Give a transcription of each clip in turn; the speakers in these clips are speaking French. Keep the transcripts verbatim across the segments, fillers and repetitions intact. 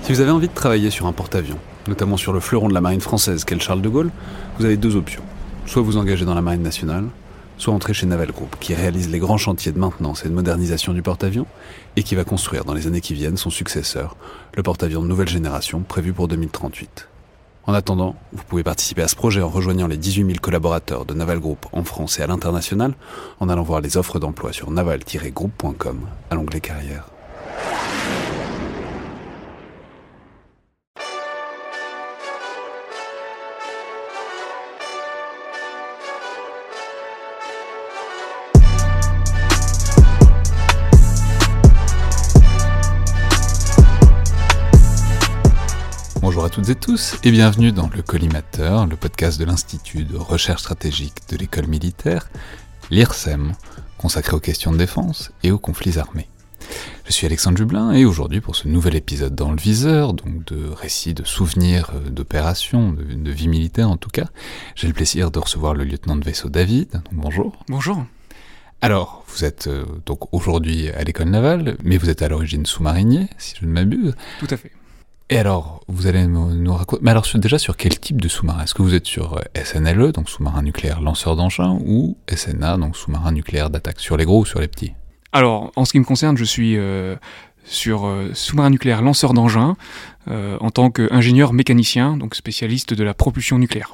Si vous avez envie de travailler sur un porte-avions, notamment sur le fleuron de la marine française qu'est le Charles de Gaulle, vous avez deux options. Soit vous engagez dans la marine nationale, soit entrer chez Naval Group, qui réalise les grands chantiers de maintenance et de modernisation du porte-avions, et qui va construire dans les années qui viennent son successeur, le porte-avions de nouvelle génération prévu pour deux mille trente-huit. En attendant, vous pouvez participer à ce projet en rejoignant les dix-huit mille collaborateurs de Naval Group en France et à l'international, en allant voir les offres d'emploi sur naval tiret group point com à l'onglet carrière. Bonjour à toutes et tous et bienvenue dans le Collimateur, le podcast de l'Institut de recherche stratégique de l'école militaire, l'I R S E M, consacré aux questions de défense et aux conflits armés. Je suis Alexandre Jublin et aujourd'hui pour ce nouvel épisode dans le viseur, donc de récits, de souvenirs, d'opérations, de, de vie militaire en tout cas, j'ai le plaisir de recevoir le lieutenant de vaisseau David. Donc bonjour. Bonjour. Alors, vous êtes euh, donc aujourd'hui à l'école navale, mais vous êtes à l'origine sous-marinier, si je ne m'abuse. Tout à fait. Et alors, vous allez nous raconter... Mais alors, sur, déjà, sur quel type de sous-marin ? Est-ce que vous êtes sur S N L E, donc sous-marin nucléaire lanceur d'engins, ou S N A, donc sous-marin nucléaire d'attaque ? Sur les gros ou sur les petits ? Alors, en ce qui me concerne, je suis euh, sur euh, sous-marin nucléaire lanceur d'engins, euh, en tant qu'ingénieur mécanicien, donc spécialiste de la propulsion nucléaire.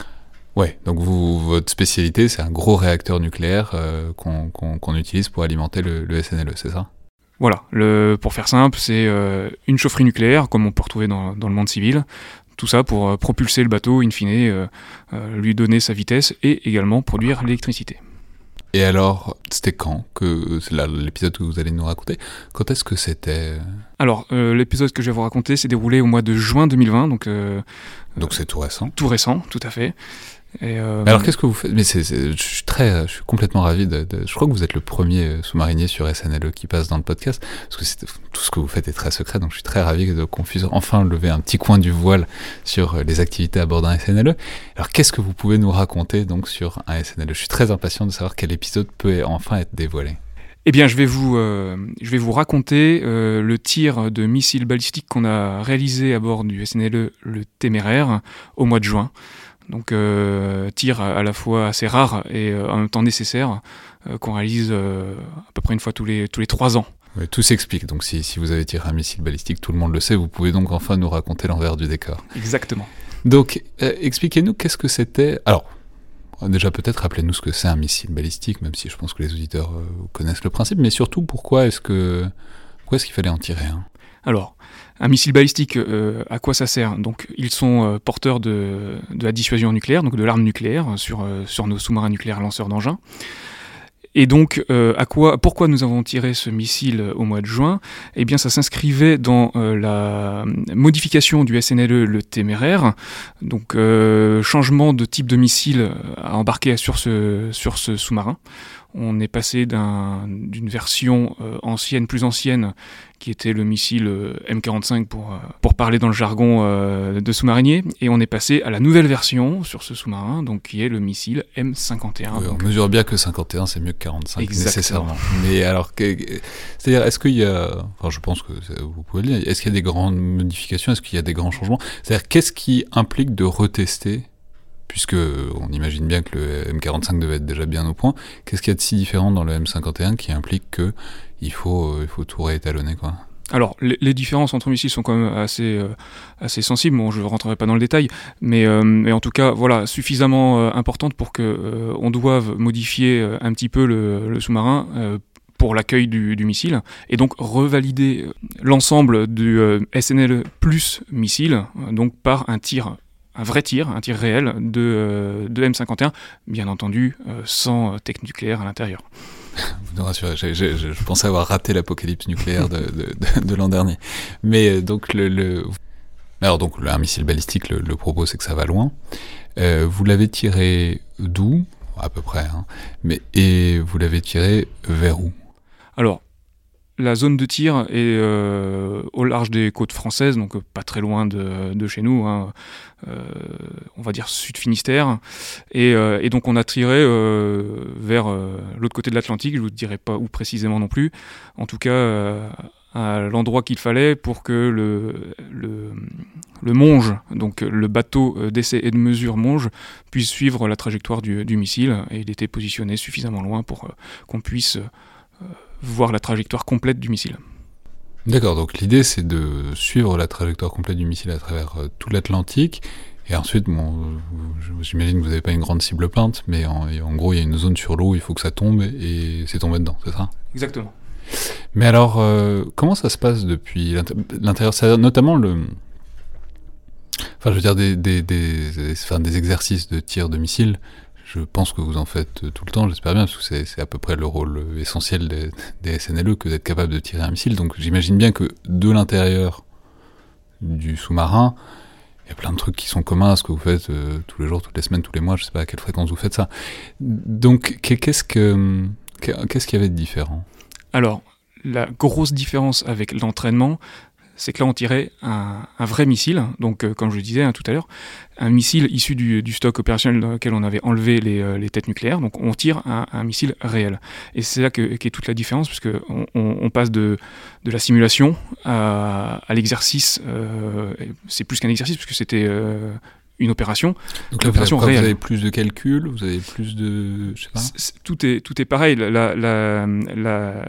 Ouais, donc vous, votre spécialité, c'est un gros réacteur nucléaire euh, qu'on, qu'on, qu'on utilise pour alimenter le, le S N L E, c'est ça ? Voilà, le, pour faire simple, c'est euh, une chaufferie nucléaire, comme on peut retrouver dans, dans le monde civil. Tout ça pour euh, propulser le bateau, in fine, euh, euh, lui donner sa vitesse et également produire l'électricité. Et alors, c'était quand que c'est là, l'épisode que vous allez nous raconter, quand est-ce que c'était ? Alors, euh, l'épisode que je vais vous raconter s'est déroulé au mois de juin deux mille vingt, donc... Euh, donc c'est tout récent ? Tout récent, tout à fait. Et euh... Alors qu'est-ce que vous faites ? Mais c'est, c'est, je suis très, je suis complètement ravi de, de. Je crois que vous êtes le premier sous-marinier sur S N L E qui passe dans le podcast, parce que c'est, tout ce que vous faites est très secret, donc je suis très ravi de, qu'on puisse enfin lever un petit coin du voile sur les activités à bord d'un S N L E. Alors qu'est-ce que vous pouvez nous raconter donc sur un S N L E ? Je suis très impatient de savoir quel épisode peut enfin être dévoilé. Eh bien, je vais vous, euh, je vais vous raconter euh, le tir de missiles balistiques qu'on a réalisé à bord du S N L E, le Téméraire, au mois de juin. Donc, euh, tir à la fois assez rare et euh, en même temps nécessaire, euh, qu'on réalise euh, à peu près une fois tous les, tous les trois ans. Oui, tout s'explique. Donc, si, si vous avez tiré un missile balistique, tout le monde le sait, vous pouvez donc enfin nous raconter l'envers du décor. Exactement. Donc, euh, expliquez-nous qu'est-ce que c'était. Alors, déjà peut-être rappelez-nous ce que c'est un missile balistique, même si je pense que les auditeurs euh, connaissent le principe, mais surtout pourquoi est-ce que pourquoi est-ce qu'il fallait en tirer un ? Alors, un missile balistique, euh, à quoi ça sert ? Donc, ils sont euh, porteurs de, de la dissuasion nucléaire, donc de l'arme nucléaire sur, euh, sur nos sous-marins nucléaires lanceurs d'engins. Et donc, euh, à quoi, pourquoi nous avons tiré ce missile au mois de juin ? Eh bien, ça s'inscrivait dans euh, la modification du S N L E, le Téméraire, donc euh, changement de type de missile à embarquer sur ce, sur ce sous-marin. On est passé d'un, d'une version euh, ancienne, plus ancienne, qui était le missile euh, M quarante-cinq pour, euh, pour parler dans le jargon euh, de sous-marinier, et on est passé à la nouvelle version sur ce sous-marin, donc qui est le missile M cinquante et un. Oui, donc... on mesure bien que cinquante et un c'est mieux que quarante-cinq. Exactement. Nécessairement. Mais alors, que, c'est-à-dire, est-ce qu'il y a, enfin, je pense que vous pouvez le dire, est-ce qu'il y a des grandes modifications, est-ce qu'il y a des grands changements ? C'est-à-dire, qu'est-ce qui implique de retester ? Puisque on imagine bien que le M quarante-cinq devait être déjà bien au point, qu'est-ce qu'il y a de si différent dans le M cinquante et un qui implique que il faut, euh, il faut tout réétalonner, quoi ? Alors, les, les différences entre missiles sont quand même assez, euh, assez sensibles. Bon, je ne rentrerai pas dans le détail, mais, euh, mais en tout cas, voilà, suffisamment euh, importantes pour que euh, on doive modifier euh, un petit peu le, le sous-marin euh, pour l'accueil du, du missile, et donc revalider l'ensemble du euh, S N L E plus missile, euh, donc par un tir. Un vrai tir, un tir réel de, euh, de M cinquante et un, bien entendu, euh, sans euh, tech nucléaire à l'intérieur. Vous nous rassurez, j'ai, j'ai, je pensais avoir raté l'apocalypse nucléaire de, de, de, de l'an dernier. Mais donc, le, le... Alors donc, un missile balistique, le, le propos c'est que ça va loin. Euh, vous l'avez tiré d'où ? À peu près. Hein. Mais, et vous l'avez tiré vers où ? Alors, la zone de tir est euh, au large des côtes françaises, donc euh, pas très loin de, de chez nous, hein, euh, on va dire Sud-Finistère, et, euh, et donc on a tiré euh, vers euh, l'autre côté de l'Atlantique, je ne vous dirai pas où précisément non plus, en tout cas euh, à l'endroit qu'il fallait pour que le, le, le Monge, donc le bateau d'essai et de mesure Monge, puisse suivre la trajectoire du, du missile, et il était positionné suffisamment loin pour euh, qu'on puisse euh, voir la trajectoire complète du missile. D'accord, donc l'idée c'est de suivre la trajectoire complète du missile à travers euh, tout l'Atlantique, et ensuite, bon, j'imagine que vous n'avez pas une grande cible peinte, mais en, en gros il y a une zone sur l'eau, il faut que ça tombe, et c'est tombé dedans, c'est ça ? Exactement. Mais alors, euh, comment ça se passe depuis l'intérieur, c'est-à-dire notamment le... Enfin, je veux dire, des, des, des, des, enfin, des exercices de tir de missiles, je pense que vous en faites tout le temps, j'espère bien, parce que c'est, c'est à peu près le rôle essentiel des, des S N L E que d'être capable de tirer un missile. Donc j'imagine bien que de l'intérieur du sous-marin, il y a plein de trucs qui sont communs à ce que vous faites euh, tous les jours, toutes les semaines, tous les mois, je sais pas à quelle fréquence vous faites ça. Donc qu'est-ce que, qu'est-ce qu'il y avait de différent ? Alors, la grosse différence avec l'entraînement, c'est que là on tirait un, un vrai missile, donc euh, comme je le disais hein, tout à l'heure, un missile issu du, du stock opérationnel dans lequel on avait enlevé les, euh, les têtes nucléaires, donc on tire un, un missile réel. Et c'est là que, qu'est toute la différence, parce qu'on on, on passe de, de la simulation à, à l'exercice, euh, c'est plus qu'un exercice, parce que c'était euh, une opération. Donc là, vous avez, vous avez plus de calculs, vous avez plus de... Je sais pas. C'est, tout, est, tout est pareil, la... la, la, la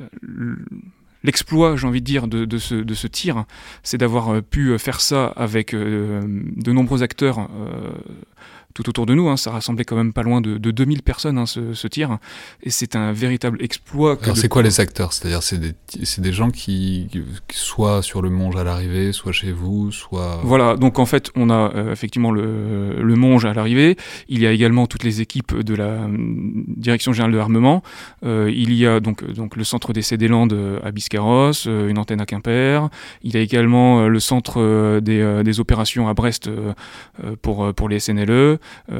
L'exploit, j'ai envie de dire, de, de, ce, de ce tir, c'est d'avoir pu faire ça avec euh, de nombreux acteurs euh, tout autour de nous. Hein. Ça rassemblait quand même pas loin de, de deux mille personnes, hein, ce, ce tir. Et c'est un véritable exploit. Alors, c'est quoi les acteurs ? C'est-à-dire, c'est des, c'est des gens qui, qui, soit sur le Monge à l'arrivée, soit chez vous, soit... Voilà, donc en fait, on a euh, effectivement le, le Monge à l'arrivée. Il y a également toutes les équipes de la euh, Direction Générale de l'Armement. Euh, il y a donc, donc le centre d'essai des Landes à Biscarrosse, euh, une antenne à Quimper. Il y a également euh, le centre euh, des, euh, des opérations à Brest euh, pour, pour les S N L E.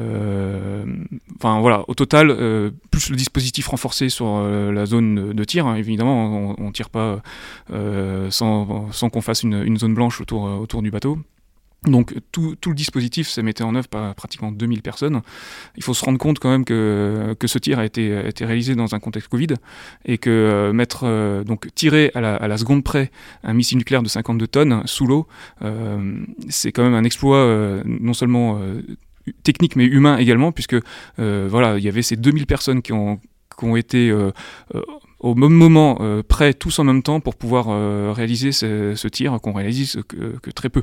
Euh, enfin voilà, au total, euh, plus le dispositif renforcé sur euh, la zone de, de tir, hein, évidemment, on ne tire pas euh, sans, sans qu'on fasse une, une zone blanche autour, autour du bateau. Donc tout, tout le dispositif s'est mis en œuvre par pratiquement deux mille personnes. Il faut se rendre compte quand même que, que ce tir a été, a été réalisé dans un contexte Covid, et que euh, mettre, euh, donc tirer à la, à la seconde près un missile nucléaire de cinquante-deux tonnes sous l'eau, euh, c'est quand même un exploit euh, non seulement euh, technique mais humain également, puisque euh, voilà, il y avait ces deux mille personnes qui ont, qui ont été euh, euh, au même moment euh, prêts tous en même temps pour pouvoir euh, réaliser ce, ce tir qu'on réalise que, que très peu.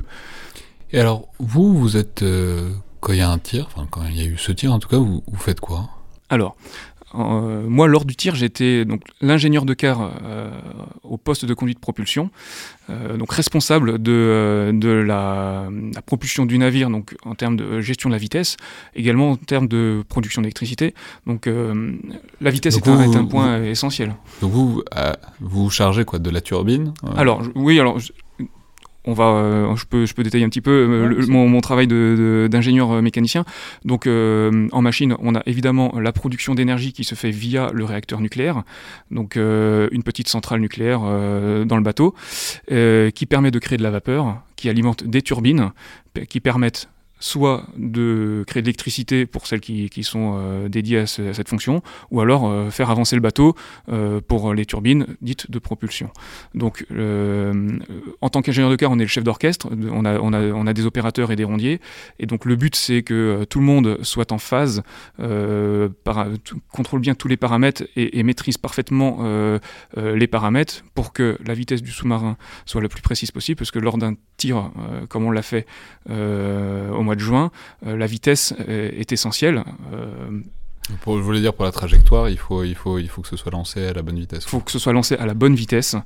Et alors, vous, vous êtes, euh, quand il y a un tir, enfin quand il y a eu ce tir en tout cas, vous, vous faites quoi ? Alors, euh, moi, lors du tir, j'étais donc l'ingénieur de quart euh, au poste de conduite de propulsion, euh, donc responsable de, de la, la propulsion du navire, donc en termes de gestion de la vitesse, également en termes de production d'électricité. Donc, euh, la vitesse donc est, vous, un, est un point vous, essentiel. Donc vous, euh, vous chargez quoi, de la turbine ? euh... Alors, oui, alors... Je, On va, euh, je peux, je peux détailler un petit peu euh, ouais, le, mon, mon travail de, de, d'ingénieur euh, mécanicien. Donc, euh, en machine, on a évidemment la production d'énergie qui se fait via le réacteur nucléaire, donc euh, une petite centrale nucléaire euh, dans le bateau, euh, qui permet de créer de la vapeur, qui alimente des turbines, qui permettent soit de créer de l'électricité pour celles qui, qui sont euh, dédiées à, ce, à cette fonction, ou alors euh, faire avancer le bateau euh, pour les turbines dites de propulsion. Donc, euh, en tant qu'ingénieur de quart, on est le chef d'orchestre, on a, on a, on a des opérateurs et des rondiers, et donc le but c'est que euh, tout le monde soit en phase, euh, para, tout, contrôle bien tous les paramètres et, et maîtrise parfaitement euh, euh, les paramètres pour que la vitesse du sous-marin soit la plus précise possible, parce que lors d'un tir, euh, comme on l'a fait euh, au mois de juin, euh, la vitesse est essentielle. Euh, pour, je voulais dire pour la trajectoire, il faut, il, faut, il faut que ce soit lancé à la bonne vitesse. Il faut que ce soit lancé à la bonne vitesse.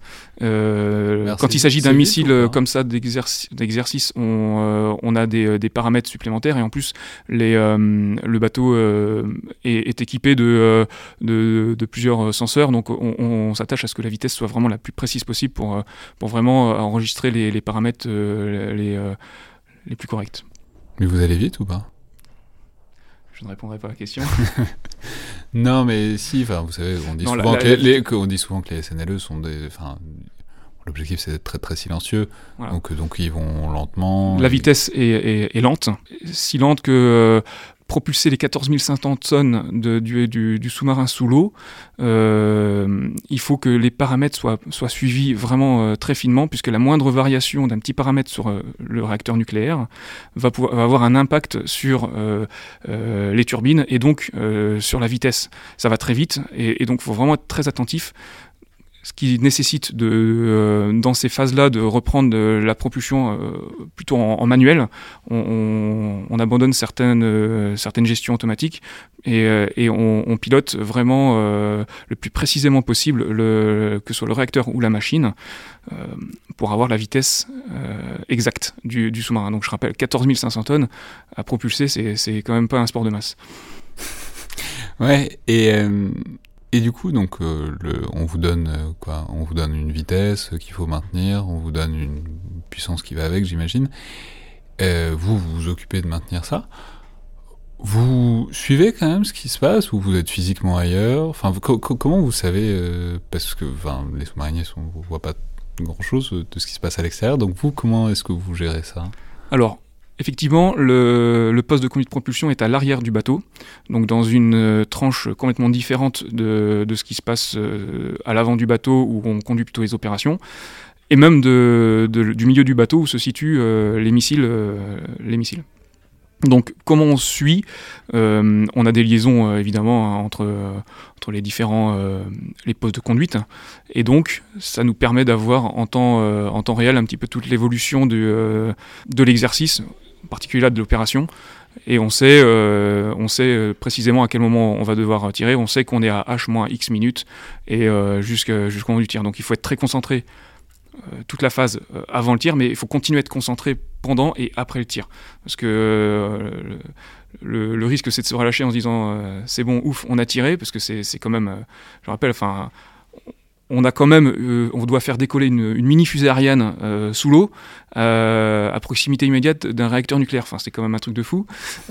Euh, quand il s'agit d'un missile comme ça d'exercice, d'exercice on, euh, on a des, des paramètres supplémentaires, et en plus les, euh, le bateau euh, est, est équipé de, de, de plusieurs senseurs, donc on, on s'attache à ce que la vitesse soit vraiment la plus précise possible pour, pour vraiment enregistrer les, les paramètres euh, les, euh, les plus corrects. Mais vous allez vite ou pas ? Je ne répondrai pas à la question. Non, mais si, enfin, vous savez, on dit, non, souvent la, la, que les, les, on dit souvent que les S N L E sont des... Enfin, l'objectif, c'est d'être très, très silencieux. Voilà. Donc, donc, ils vont lentement. La vitesse est, est, est lente. Si lente que... Euh, propulser les quatorze mille cinq cents tonnes de, du, du, du sous-marin sous l'eau, euh, il faut que les paramètres soient, soient suivis vraiment euh, très finement, puisque la moindre variation d'un petit paramètre sur euh, le réacteur nucléaire va, pouvoir, va avoir un impact sur euh, euh, les turbines et donc euh, sur la vitesse. Ça va très vite et, et donc il faut vraiment être très attentif. Ce qui nécessite de, euh, dans ces phases-là de reprendre de la propulsion euh, plutôt en, en manuel. On, on, on abandonne certaines, euh, certaines gestions automatiques et, euh, et on, on pilote vraiment euh, le plus précisément possible, le, que ce soit le réacteur ou la machine, euh, pour avoir la vitesse euh, exacte du, du sous-marin. Donc je rappelle, quatorze mille cinq cents tonnes à propulser, c'est, c'est quand même pas un sport de masse. Ouais, et... Euh... Et du coup, donc, euh, le, on vous donne euh, quoi ? On vous donne une vitesse qu'il faut maintenir, on vous donne une puissance qui va avec, j'imagine. Euh, vous, vous vous occupez de maintenir ça. Vous suivez quand même ce qui se passe ou vous êtes physiquement ailleurs ? Enfin, vous, co- comment vous savez euh, parce que, enfin, les sous-mariniers, sont, vous voient pas grand-chose de ce qui se passe à l'extérieur. Donc vous, comment est-ce que vous gérez ça ? Alors. Effectivement, le, le poste de conduite de propulsion est à l'arrière du bateau, donc dans une euh, tranche complètement différente de, de ce qui se passe euh, à l'avant du bateau où on conduit plutôt les opérations, et même de, de, du milieu du bateau où se situent euh, les missiles. Euh, les missiles. Donc comment on suit euh, On a des liaisons euh, évidemment hein, entre, euh, entre les différents euh, les postes de conduite et donc ça nous permet d'avoir en temps, euh, en temps réel un petit peu toute l'évolution du, euh, de l'exercice, en particulier là de l'opération. Et on sait, euh, on sait précisément à quel moment on va devoir tirer, on sait qu'on est à H moins X minutes et euh, jusqu'à, jusqu'au moment du tir. Donc il faut être très concentré euh, toute la phase euh, avant le tir, mais il faut continuer à être concentré pendant et après le tir. Parce que euh, le, le risque c'est de se relâcher en se disant euh, c'est bon, ouf, on a tiré, parce que c'est, c'est quand même, euh, je rappelle, enfin... On a quand même, euh, on doit faire décoller une, une mini fusée Ariane euh, sous l'eau, euh, à proximité immédiate d'un réacteur nucléaire. Enfin, c'est quand même un truc de fou.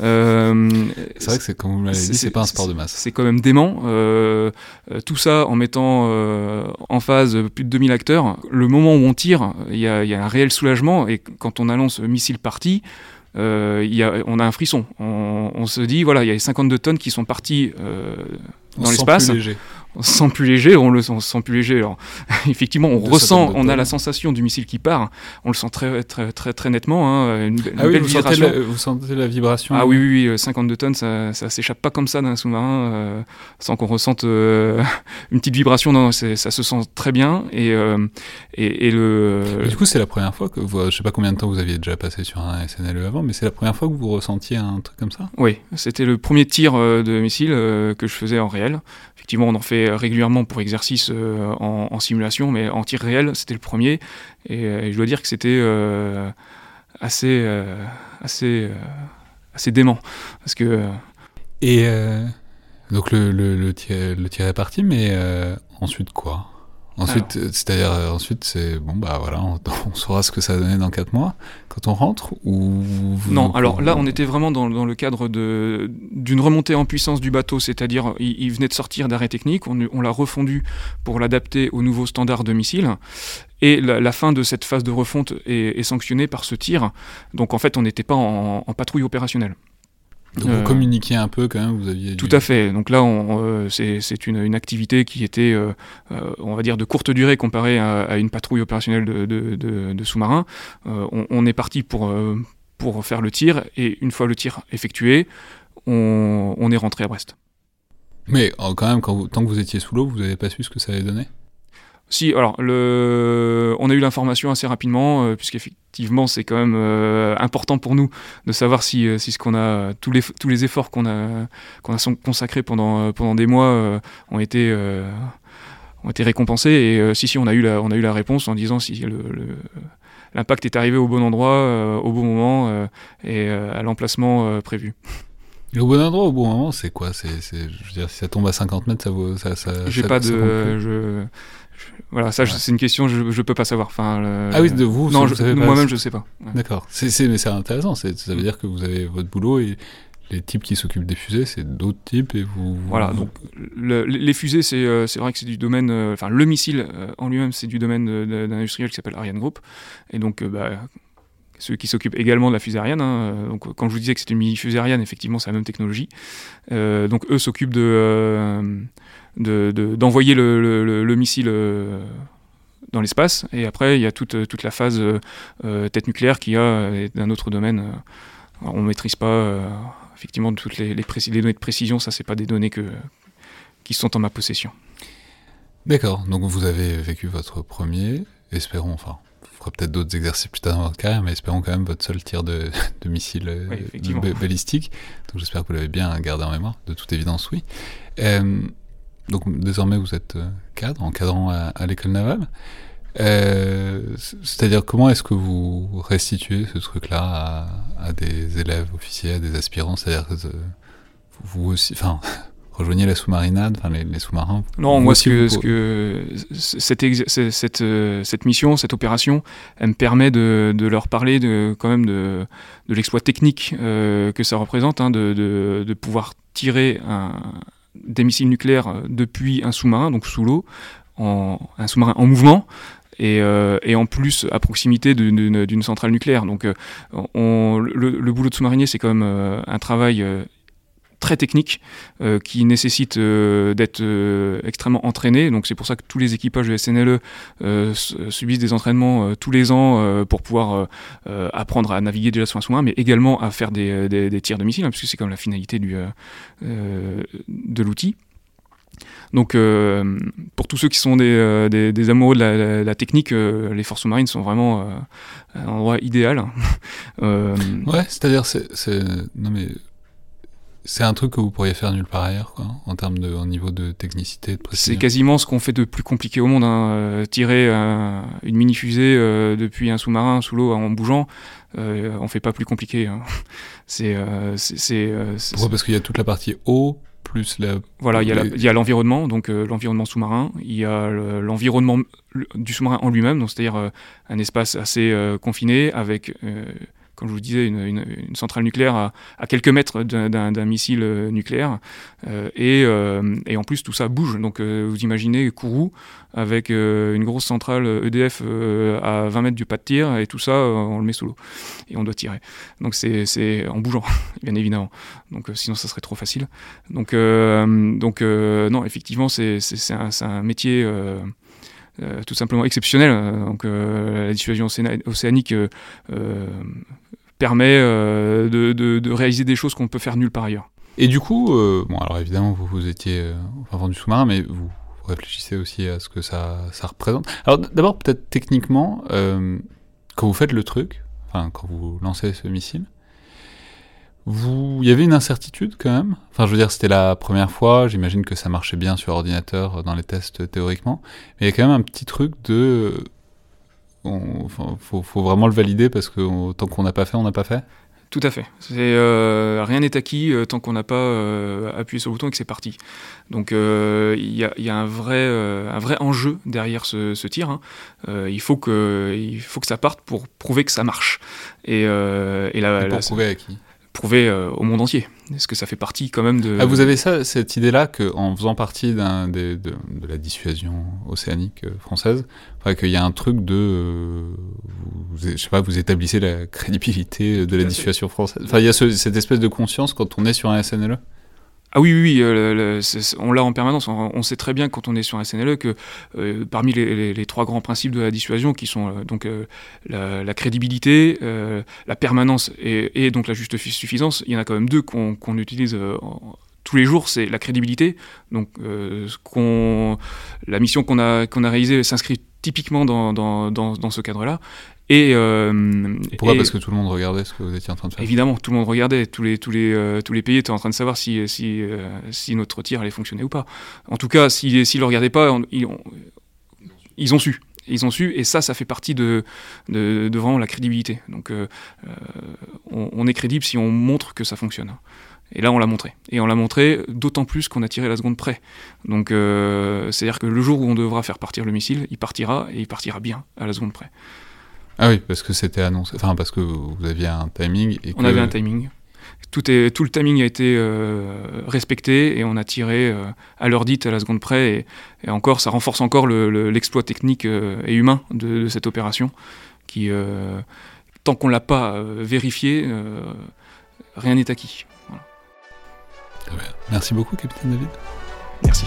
Euh, c'est vrai que c'est, comme vous l'avez dit, c'est, c'est pas un sport de masse. C'est quand même dément. Euh, tout ça en mettant euh, en phase plus de deux mille acteurs. Le moment où on tire, il y a, y a un réel soulagement. Et quand on annonce missile parti, euh, y a, on a un frisson. On, on se dit, voilà, il y a les cinquante-deux tonnes qui sont parties euh, dans on l'espace. Se sent plus léger. On se sent plus léger, on le on se sent plus léger. Alors, effectivement, on ressent, on a la sensation du missile qui part. On le sent très, très, très, très nettement. Hein, une, une ah oui, belle vous vibration. Sentez la, vous sentez la vibration. Ah oui, oui, oui, cinquante-deux tonnes, ça, ça s'échappe pas comme ça d'un sous-marin, euh, sans qu'on ressente euh, une petite vibration. Non, c'est, ça se sent très bien. Et, euh, et, et le. Et du coup, c'est la première fois que vous, je sais pas combien de temps vous aviez déjà passé sur un S N L E avant, mais c'est la première fois que vous ressentiez un truc comme ça ? Oui, c'était le premier tir euh, de missile euh, que je faisais en réel. Effectivement, on en fait régulièrement pour exercice euh, en, en simulation, mais en tir réel, c'était le premier. Et, et je dois dire que c'était euh, assez, euh, assez, euh, assez dément. Parce que, euh... Et euh, donc le, le, le, tir, le tir est parti, mais euh, ensuite quoi ? Ensuite, alors, c'est-à-dire euh, ensuite c'est bon bah voilà, on, on saura ce que ça va donner dans quatre mois quand on rentre ou vous, non. Vous, alors là, on était vraiment dans, dans le cadre de d'une remontée en puissance du bateau, c'est-à-dire il, il venait de sortir d'arrêt technique, on, on l'a refondu pour l'adapter aux nouveaux standards de missiles. Et la, la fin de cette phase de refonte est, est sanctionnée par ce tir. Donc en fait, on n'était pas en, en patrouille opérationnelle. Donc vous euh, communiquiez un peu quand même, vous aviez... Tout du... à fait. Donc là, on, euh, c'est, c'est une, une activité qui était, euh, euh, on va dire, de courte durée comparée à, à une patrouille opérationnelle de, de, de, de sous-marins. Euh, on, on est parti pour, euh, pour faire le tir, et une fois le tir effectué, on, on est rentré à Brest. Mais quand même, quand vous, tant que vous étiez sous l'eau, vous n'avez pas su ce que ça allait donner ? Si, alors, le... on a eu l'information assez rapidement, euh, puisqu'effectivement, c'est quand même euh, important pour nous de savoir si, si ce qu'on a, tous les, tous les efforts qu'on a, qu'on a consacrés pendant, pendant des mois euh, ont, été, euh, ont été récompensés. Et euh, si, si, on a eu la, on a eu la réponse en disant si le, le, l'impact est arrivé au bon endroit, euh, au bon moment euh, et euh, à l'emplacement euh, prévu. Et au bon endroit, au bon moment, c'est quoi ? c'est, c'est, je veux dire, si ça tombe à cinquante mètres, ça vaut... Ça, ça, J'ai ça, pas ça de... Je... Voilà, ça, ouais. C'est une question, je, je peux pas savoir. Enfin, le... Ah oui, de vous, non, vous je, pas... moi-même, je sais pas. Ouais. D'accord. C'est, c'est, mais c'est intéressant. C'est, ça veut dire que vous avez votre boulot et les types qui s'occupent des fusées, c'est d'autres types et vous. Voilà. Donc, le, les fusées, c'est, euh, c'est vrai que c'est du domaine. Enfin, euh, le missile euh, en lui-même, c'est du domaine de, de, d'un industriel qui s'appelle Ariane Group. Et donc, euh, bah, ceux qui s'occupent également de la fusée Ariane. Hein. Donc, quand je vous disais que c'était une mini-fusée Ariane, effectivement, c'est la même technologie. Euh, donc, eux s'occupent de, euh, de, de, d'envoyer le, le, le missile euh, dans l'espace. Et après, il y a toute, toute la phase euh, tête nucléaire qui a d'un autre domaine. Alors, on ne maîtrise pas euh, effectivement toutes les, les, précis, les données de précision. Ça, c'est pas des données que, qui sont en ma possession. D'accord. Donc, vous avez vécu votre premier, espérons, enfin... On fera peut-être d'autres exercices plus tard dans votre carrière, mais espérons quand même votre seul tir de, de missile oui, b- balistique. Donc j'espère que vous l'avez bien gardé en mémoire, de toute évidence, oui. Euh, donc désormais vous êtes cadre, encadrant à, à l'école navale. Euh, c'est-à-dire comment est-ce que vous restituez ce truc-là à, à des élèves officiers, à des aspirants? C'est-à-dire que vous aussi... Enfin, rejoignez la sous-marinade, enfin les, les sous-marins. Non, moi, ce que, ce que cette, ex, cette, cette mission, cette opération, elle me permet de, de leur parler de, quand même de, de l'exploit technique euh, que ça représente, hein, de, de, de pouvoir tirer un, des missiles nucléaires depuis un sous-marin, donc sous l'eau, en, un sous-marin en mouvement. Et, euh, et en plus à proximité d'une, d'une, d'une centrale nucléaire. Donc, on, le, le boulot de sous-marinier, c'est quand même euh, un travail euh, très technique euh, qui nécessite euh, d'être euh, extrêmement entraîné. Donc c'est pour ça que tous les équipages de S N L E euh, subissent des entraînements euh, tous les ans euh, pour pouvoir euh, apprendre à naviguer déjà sur un sous-marin, mais également à faire des, des, des tirs de missiles, hein, puisque c'est comme la finalité du, euh, de l'outil. Donc euh, pour tous ceux qui sont des, euh, des, des amoureux de la, la, la technique, euh, les forces sous-marines sont vraiment euh, un endroit idéal. euh, ouais, c'est-à-dire c'est, c'est... Non mais... C'est un truc que vous pourriez faire nulle part ailleurs, quoi, en termes de, en niveau de technicité, de précision. C'est quasiment ce qu'on fait de plus compliqué au monde, hein. Euh, tirer un, une mini-fusée euh, depuis un sous-marin sous l'eau en bougeant, euh, on fait pas plus compliqué. Hein. C'est, euh, c'est, c'est, c'est, Pourquoi ? Parce qu'il y a toute la partie eau, plus la... Voilà, il y a, la, il y a l'environnement, donc euh, l'environnement sous-marin, il y a le, l'environnement du sous-marin en lui-même, donc c'est-à-dire euh, un espace assez euh, confiné, avec... Euh, comme je vous disais, une, une, une centrale nucléaire à, à quelques mètres d'un, d'un, d'un missile nucléaire. Euh, et, euh, et en plus, tout ça bouge. Donc, euh, vous imaginez Kourou avec euh, une grosse centrale E D F euh, à vingt mètres du pas de tir, et tout ça, euh, on le met sous l'eau. Et on doit tirer. Donc, c'est, c'est en bougeant, bien évidemment. Donc, euh, sinon, ça serait trop facile. Donc, euh, donc euh, non, effectivement, c'est, c'est, c'est, un, c'est un métier... Euh, Euh, tout simplement exceptionnel. Donc euh, la dissuasion océanique euh, euh, permet euh, de, de, de réaliser des choses qu'on ne peut faire nulle part ailleurs. Et du coup, euh, bon alors évidemment vous, vous étiez euh, avant du sous-marin, mais vous réfléchissez aussi à ce que ça, ça représente. Alors d'abord peut-être techniquement, euh, quand vous faites le truc, enfin quand vous lancez ce missile, Vous, il y avait une incertitude quand même. Enfin, je veux dire, c'était la première fois. J'imagine que ça marchait bien sur ordinateur dans les tests théoriquement. Mais il y a quand même un petit truc de, on, enfin, faut, faut vraiment le valider parce que tant qu'on n'a pas fait, on n'a pas fait. Tout à fait. C'est, euh, rien n'est acquis euh, tant qu'on n'a pas euh, appuyé sur le bouton et que c'est parti. Donc il euh, y, a, y a un vrai, euh, un vrai enjeu derrière ce, ce tir. Hein. Euh, il faut que, il faut que ça parte pour prouver que ça marche. Et, euh, et, la, et pour la, prouver à qui ? Prouver euh, au monde entier. Est-ce que ça fait partie quand même de... Ah, vous avez ça, cette idée-là qu'en faisant partie d'un des, de, de la dissuasion océanique française, enfin, qu'il y a un truc de... Euh, vous, je sais pas, vous établissez la crédibilité de la dissuasion française. Enfin, il y a ce, cette espèce de conscience quand on est sur un S N L E. Ah oui, oui, oui euh, le, c'est, on l'a en permanence. On, on sait très bien quand on est sur un S N L E que euh, parmi les, les, les trois grands principes de la dissuasion, qui sont euh, donc euh, la, la crédibilité, euh, la permanence et, et donc la juste suffisance, il y en a quand même deux qu'on, qu'on utilise euh, en, tous les jours. C'est la crédibilité. Donc, euh, ce qu'on, la mission qu'on a qu'on a réalisée s'inscrit typiquement dans dans dans, dans ce cadre-là. Et, euh, Pourquoi ? et, parce que tout le monde regardait ce que vous étiez en train de faire. Évidemment, tout le monde regardait, tous les, tous les, euh, tous les pays étaient en train de savoir si, si, euh, si notre tir allait fonctionner ou pas. En tout cas, s'ils si, si ne le regardaient pas, on, ils, on, ils ont su. Ils ont su, et ça, ça fait partie de, de, de vraiment la crédibilité. Donc, euh, on, on est crédible si on montre que ça fonctionne. Et là, on l'a montré. Et on l'a montré d'autant plus qu'on a tiré la seconde près. Donc, euh, c'est-à-dire que le jour où on devra faire partir le missile, il partira, et il partira bien à la seconde près. Ah oui, parce que c'était annoncé, enfin parce que vous aviez un timing. Et on que... avait un timing. Tout, est, tout le timing a été euh, respecté et on a tiré euh, à l'heure dite, à la seconde près. Et, et encore, ça renforce encore le, le, l'exploit technique euh, et humain de, de cette opération qui, euh, tant qu'on l'a pas euh, vérifié, euh, rien n'est acquis. Voilà. Très bien. Merci beaucoup, capitaine David. Merci.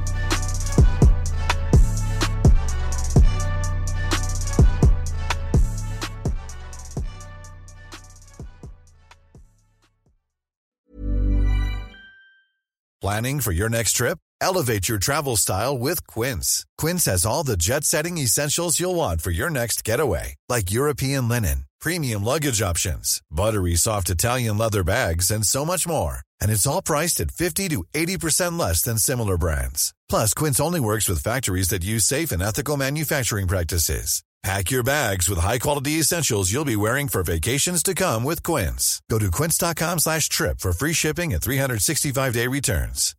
Planning for your next trip? Elevate your travel style with Quince. Quince has all the jet-setting essentials you'll want for your next getaway, like European linen, premium luggage options, buttery soft Italian leather bags, and so much more. And it's all priced at fifty to eighty percent less than similar brands. Plus, Quince only works with factories that use safe and ethical manufacturing practices. Pack your bags with high-quality essentials you'll be wearing for vacations to come with Quince. Go to quince.com slash trip for free shipping and three sixty-five day returns.